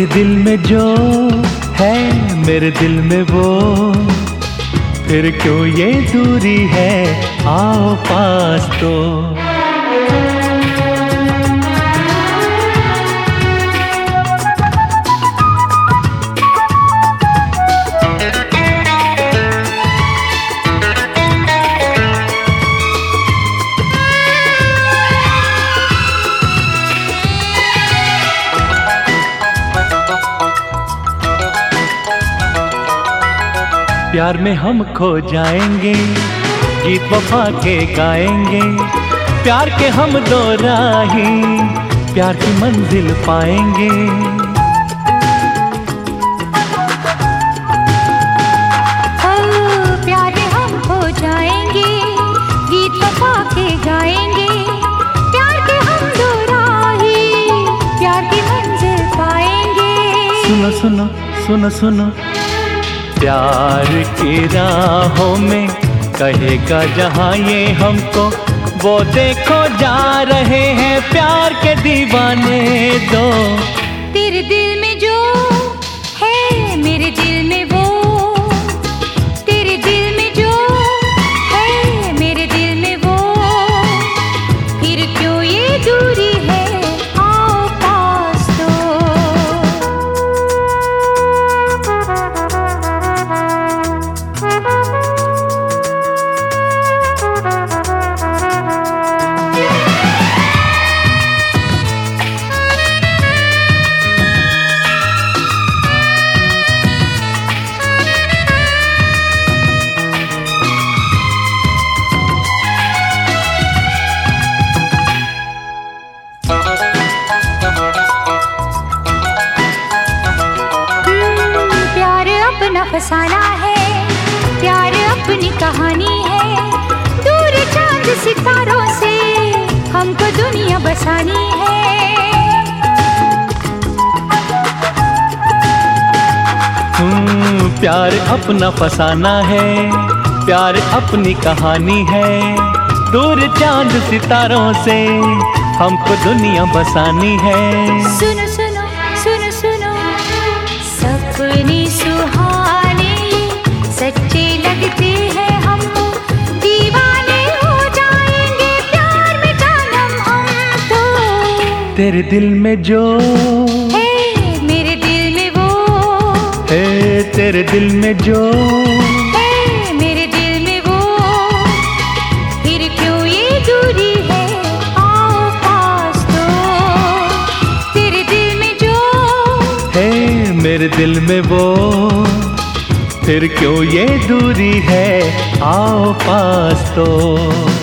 दिल में जो है मेरे दिल में वो, फिर क्यों ये दूरी है, आओ पास तो। प्यार में हम खो जाएंगे, गीत वफा के गाएंगे, प्यार के हम दो राही, प्यार की मंजिल पाएंगे। प्यार में हम खो जाएंगे, गीत वफा के गाएंगे, प्यार के हम दो राही, प्यार की मंजिल पाएंगे। सुनो सुनो सुनो सुनो, प्यार की राहों में कहेगा जहाँ ये हमको, वो देखो जा रहे हैं प्यार के दीवाने दो। तेरे दिल में जो है मेरे दिल में वो, तेरे दिल में जो है मेरे दिल में वो, फिर क्यों ये दूरी है, आओ पास तो। फसाना है प्यार अपनी कहानी है, दूर चांद सितारों से हमको दुनिया बसानी है। प्यार अपना फसाना है, प्यार अपनी कहानी है, दूर चांद सितारों से हमको दुनिया बसानी है। सुनो सुनो सुनो सुनो, सपने सुहाने सच्चे लगते हैं हमको, दीवाने हो जाएंगे प्यार में जानम हम तो। तेरे दिल में जो है मेरे दिल में वो, है तेरे दिल में जो है मेरे दिल में वो, फिर क्यों ये दूरी है, आओ पास तो। तेरे दिल में जो है मेरे दिल में वो, फिर क्यों ये दूरी है, आओ पास तो।